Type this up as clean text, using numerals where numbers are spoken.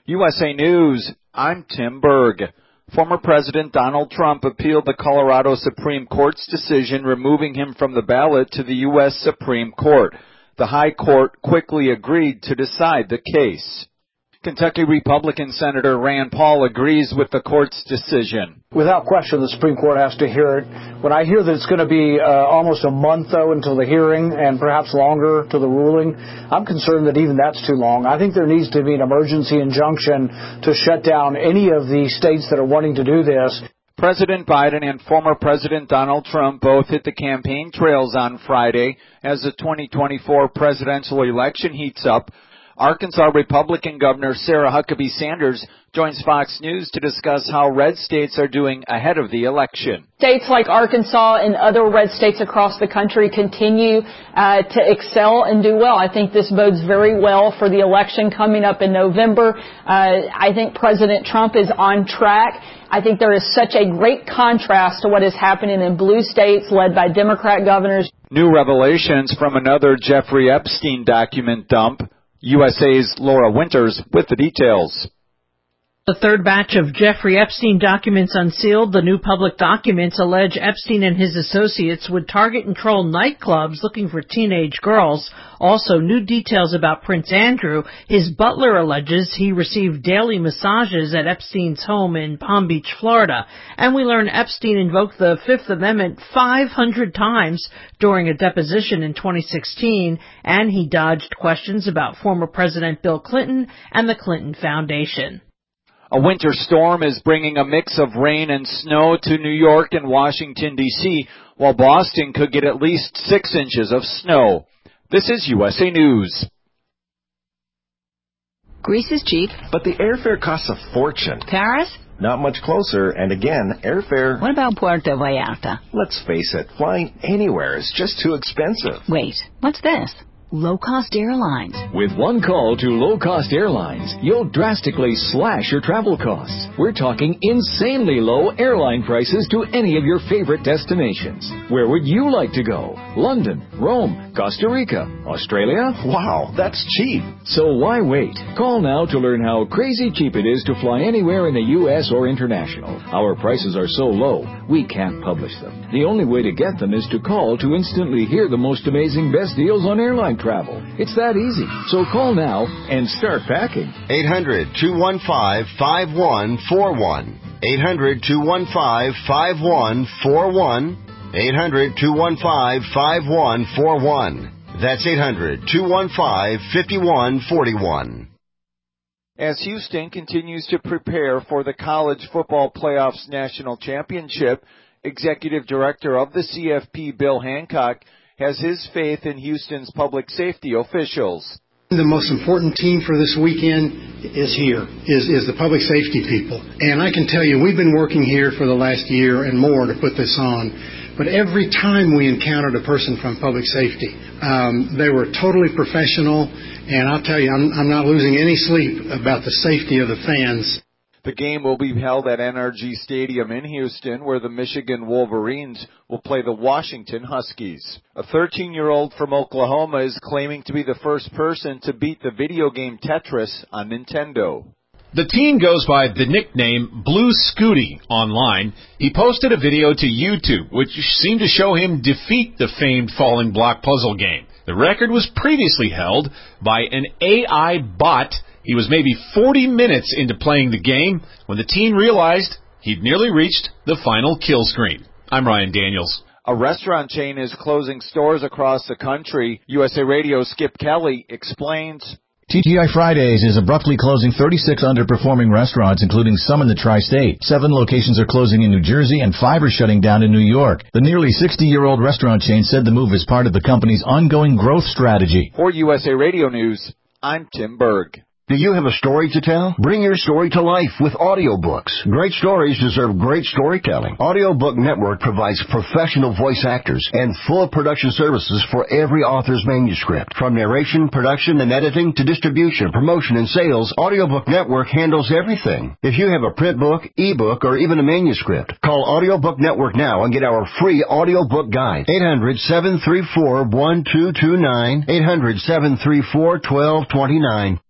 USA News, I'm Tim Berg. Former President Donald Trump appealed the Colorado Supreme Court's decision removing him from the ballot to the U.S. Supreme Court. The High Court quickly agreed to decide the case. Kentucky Republican Senator Rand Paul agrees with the court's decision. Without question, the Supreme Court has to hear it. When I hear that it's going to be almost a month, though, until the hearing and perhaps longer to the ruling, I'm concerned that even that's too long. I think there needs to be an emergency injunction to shut down any of the states that are wanting to do this. President Biden and former President Donald Trump both hit the campaign trails on Friday as the 2024 presidential election heats up. Arkansas Republican Governor Sarah Huckabee Sanders joins Fox News to discuss how red states are doing ahead of the election. States like Arkansas and other red states across the country continue to excel and do well. I think this bodes very well for the election coming up in November. I think President Trump is on track. I think there is such a great contrast to what is happening in blue states led by Democrat governors. New revelations from another Jeffrey Epstein document dump. USA's Laura Winters with the details. The third batch of Jeffrey Epstein documents unsealed. The new public documents allege Epstein and his associates would target and troll nightclubs looking for teenage girls. Also, new details about Prince Andrew. His butler alleges he received daily massages at Epstein's home in Palm Beach, Florida. And we learn Epstein invoked the Fifth Amendment 500 times during a deposition in 2016, and he dodged questions about former President Bill Clinton and the Clinton Foundation. A winter storm is bringing a mix of rain and snow to New York and Washington, D.C., while Boston could get at least 6 inches of snow. This is USA News. Greece is cheap. But the airfare costs a fortune. Paris? Not much closer, and again, airfare... What about Puerto Vallarta? Let's face it, flying anywhere is just too expensive. Wait, what's this? Low-cost airlines. With one call to low-cost airlines, you'll drastically slash your travel costs. We're talking insanely low airline prices to any of your favorite destinations. Where would you like to go? London, Rome, Costa Rica, Australia? Wow, that's cheap. So why wait? Call now to learn how crazy cheap it is to fly anywhere in the U.S. or international. Our prices are so low, we can't publish them. The only way to get them is to call to instantly hear the most amazing best deals on airline travel. It's that easy. So call now and start packing. 800-215-5141. 800-215-5141. 800-215-5141. That's 800-215-5141. As Houston continues to prepare for the College Football Playoffs National Championship, Executive Director of the CFP, Bill Hancock, has his faith in Houston's public safety officials. The most important team for this weekend is the public safety people. And I can tell you, we've been working here for the last year and more to put this on. But every time we encountered a person from public safety, they were totally professional. And I'll tell you, I'm not losing any sleep about the safety of the fans. The game will be held at NRG Stadium in Houston, where the Michigan Wolverines will play the Washington Huskies. A 13-year-old from Oklahoma is claiming to be the first person to beat the video game Tetris on Nintendo. The teen goes by the nickname Blue Scooty online. He posted a video to YouTube, which seemed to show him defeat the famed falling block puzzle game. The record was previously held by an AI bot. He was maybe 40 minutes into playing the game when the teen realized he'd nearly reached the final kill screen. I'm Ryan Daniels. A restaurant chain is closing stores across the country. USA Radio's Skip Kelly explains. TGI Fridays is abruptly closing 36 underperforming restaurants, including some in the tri-state. 7 locations are closing in New Jersey, and 5 are shutting down in New York. The nearly 60-year-old restaurant chain said the move is part of the company's ongoing growth strategy. For USA Radio News, I'm Tim Berg. Do you have a story to tell? Bring your story to life with audiobooks. Great stories deserve great storytelling. Audiobook Network provides professional voice actors and full production services for every author's manuscript. From narration, production, and editing to distribution, promotion, and sales, Audiobook Network handles everything. If you have a print book, ebook, or even a manuscript, call Audiobook Network now and get our free audiobook guide. 800-734-1229. 800-734-1229.